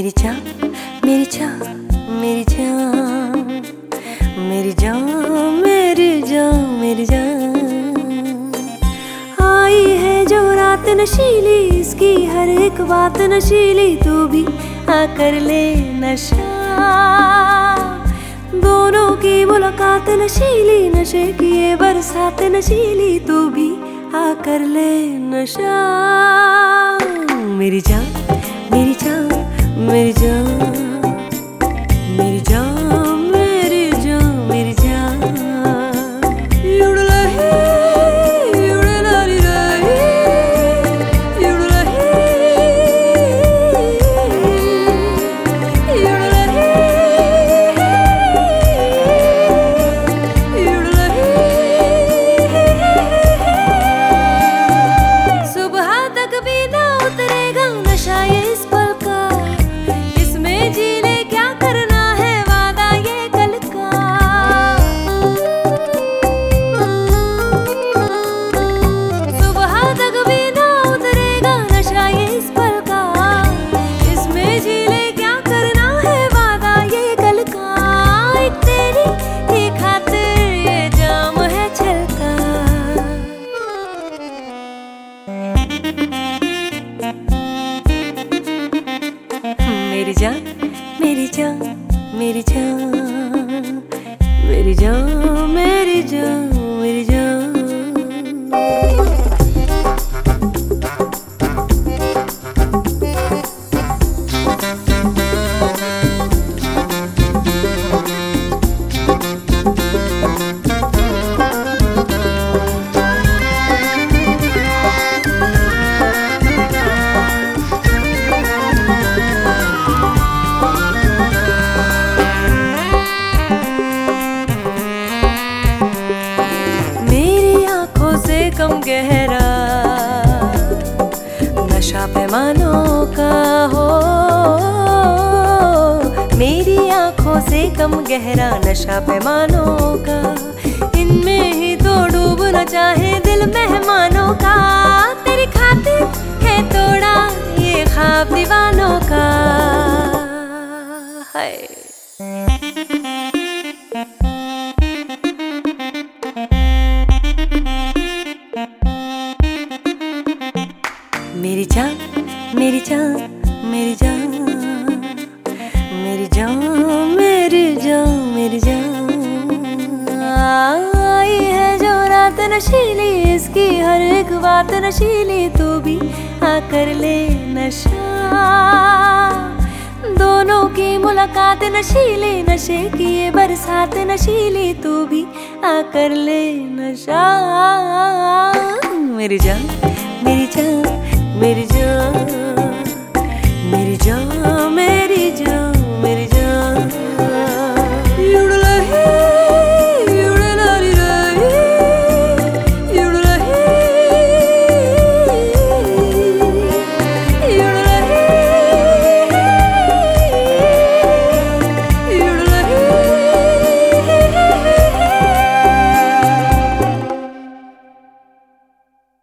मेरी जान, मेरी जान, मेरी जान, मेरी जान, मेरी जान, मेरी जान। आई है जो रात नशीली, इसकी हर एक बात नशीली, तू भी आकर ले नशा। दोनों की मुलाकात नशीली, नशे की ये बरसात नशीली, तू भी आकर ले नशा। मेरी जान, मेरी जान, मेरी जान, मेरी जान, मेरी जान, मेरी जान। युड़लही, युड़लरी रही, युड़लही, युड़लही, युड़लही। सुबह तक भी ना उतरेगा नशा ये इस पल का, इसमें जी ले क्या करना है वादा ये कल का। सुबह तक भी ना उतरेगा नशा ये इस पल का, इसमें जी ले क्या करना है वादा ये कल का। एक तेरी ही खातिर ये जाम है छलका। मेरी जान, मेरी जान, मेरी जान, मेरी जान, मेरी जान, मेरी जान। कम गहरा नशा पैमानों का हो, मेरी आंखों से कम गहरा नशा पैमानों का। इनमें ही तो डूबना चाहे दिल मेहमानों का। तेरी खातिर है तोड़ा ये ख्वाब दीवानों का। हाय मेरी जान, मेरी जान, मेरी जान, मेरी जान, मेरी जान, मेरी जान। आई है जो रात नशीली, इसकी हर एक बात नशीली, तू भी आकर ले नशा। दोनों की मुलाकात नशीली, नशे की ये बरसात नशीली, तू भी आकर ले नशा। मेरी जान, मेरी जान, मेरी जान।